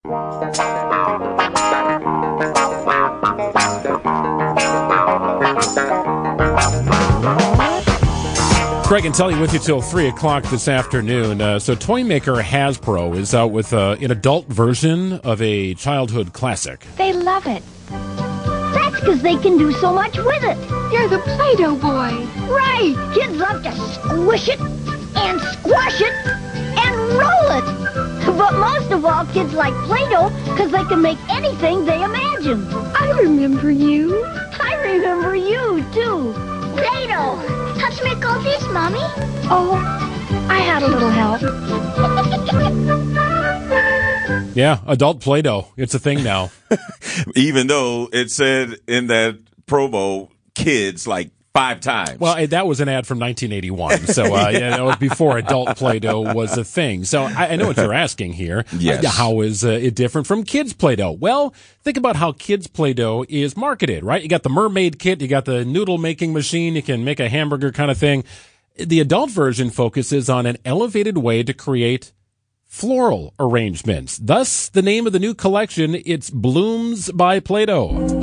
Craig and Tully with you till 3 o'clock this afternoon. So toy maker Hasbro is out with an adult version of a childhood classic. They love it. That's because they can do so much with it. You're the Play-Doh boy. Right. Kids love to squish it and squash it and roll it. But most of all, kids like Play-Doh because they can make anything they imagine. I remember you. I remember you, too. Play-Doh. How'd you make all this, Mommy? Oh, I had a little help. Yeah, adult Play-Doh. It's a thing now. Even though it said in that promo, kids, like 5 times. Well, that was an ad from 1981. So, yeah, that was before adult Play-Doh was a thing. So I know what you're asking here. Yes. How is it different from kids Play-Doh? Well, think about how kids Play-Doh is marketed, right? You got the mermaid kit, you got the noodle making machine, you can make a hamburger kind of thing. The adult version focuses on an elevated way to create floral arrangements. Thus, the name of the new collection, it's Blooms by Play-Doh.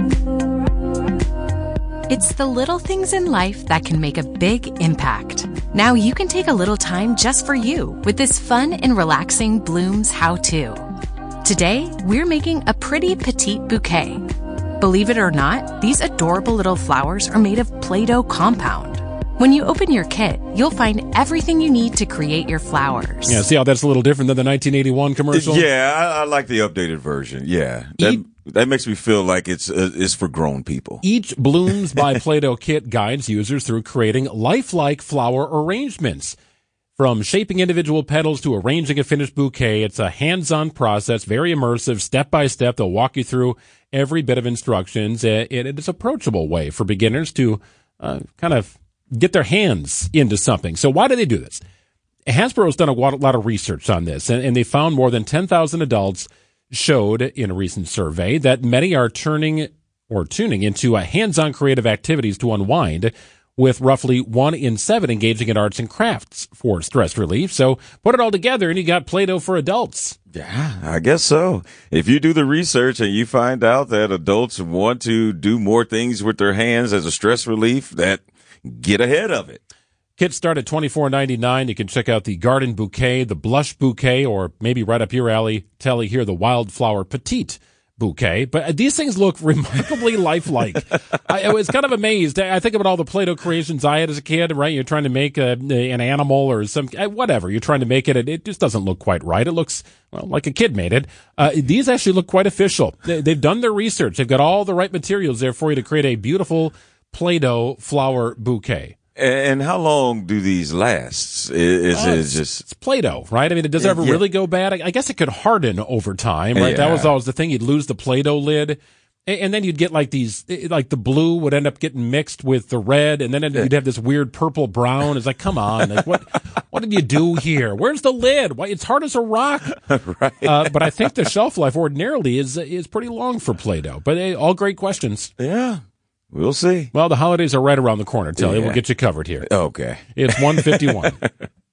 It's the little things in life that can make a big impact. Now you can take a little time just for you with this fun and relaxing Blooms how-to. Today, we're making a pretty petite bouquet. Believe it or not, these adorable little flowers are made of Play-Doh compound. When you open your kit, you'll find everything you need to create your flowers. Yeah, see how that's a little different than the 1981 commercial? Yeah, I like the updated version. Yeah. That makes me feel like it's for grown people. Each Blooms by Play-Doh kit guides users through creating lifelike flower arrangements. From shaping individual petals to arranging a finished bouquet, it's a hands-on process, very immersive, step-by-step. They'll walk you through every bit of instructions. It is an approachable way for beginners to kind of get their hands into something. So why do they do this? Hasbro's done a lot of research on this, and they found more than 10,000 adults showed in a recent survey that many are tuning into hands-on creative activities to unwind, with roughly 1 in 7 engaging in arts and crafts for stress relief. So put it all together and you got Play-Doh for adults. Yeah, I guess so. If you do the research and you find out that adults want to do more things with their hands as a stress relief, get ahead of it. Kits start at $24.99. You can check out the Garden Bouquet, the Blush Bouquet, or maybe right up your alley, Telly here, the Wildflower Petite Bouquet. But these things look remarkably lifelike. I was kind of amazed. I think about all the Play-Doh creations I had as a kid, right? You're trying to make an animal or some, whatever. You're trying to make it. It just doesn't look quite right. It looks, well, like a kid made it. These actually look quite official. They've done their research. They've got all the right materials there for you to create a beautiful Play-Doh flower bouquet. And how long do these last? It's Play-Doh, right? I mean, does it ever really go bad? I guess it could harden over time, right? Yeah. That was always the thing. You'd lose the Play-Doh lid, and then you'd get like these, like the blue would end up getting mixed with the red, and then you'd have this weird purple brown. It's like, come on, like what did you do here? Where's the lid? Why, it's hard as a rock. Right. But I think the shelf life ordinarily is pretty long for Play-Doh. But all great questions. Yeah. We'll see. Well, the holidays are right around the corner, Telly. We'll get you covered here. Okay. It's 1:51.